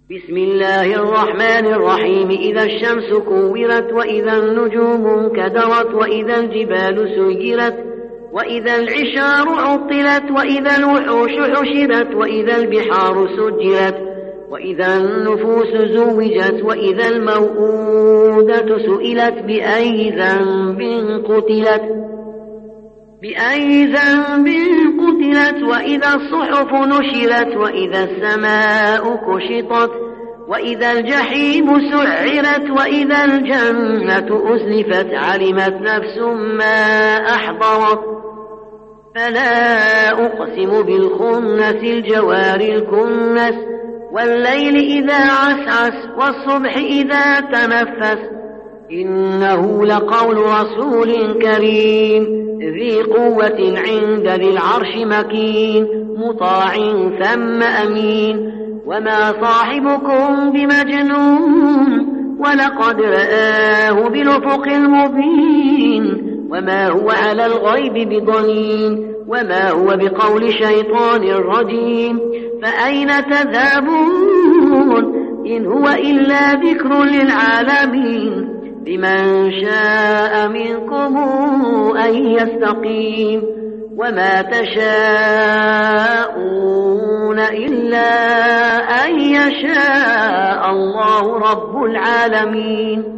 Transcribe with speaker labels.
Speaker 1: بسم الله الرحمن الرحيم. إذا الشمس كورت وإذا النجوم انكدرت وإذا الجبال سيرت وإذا العشار عطلت وإذا الوحوش حشرت وإذا البحار سجرت وإذا النفوس زوجت وإذا الموءودة سئلت بأي ذنب قتلت وإذا الصحف نشرت وإذا السماء كشطت وإذا الجحيم سعرت وإذا الجنة أزلفت علمت نفس ما أحضرت. فلا أقسم بالخنس الجوار الكنس والليل إذا عسعس والصبح إذا تنفس إنه لقول رسول كريم ذي قوة عند ذي العرش مكين مطاع ثم أمين. وما صاحبكم بمجنون ولقد رآه بالأفق المبين وما هو على الغيب بضنين وما هو بقول شيطان رجيم. فأين تذهبون إن هو إلا ذكر للعالمين لمن شاء منكم أن يستقيم. وما تشاءون إلا أن يشاء الله رب العالمين.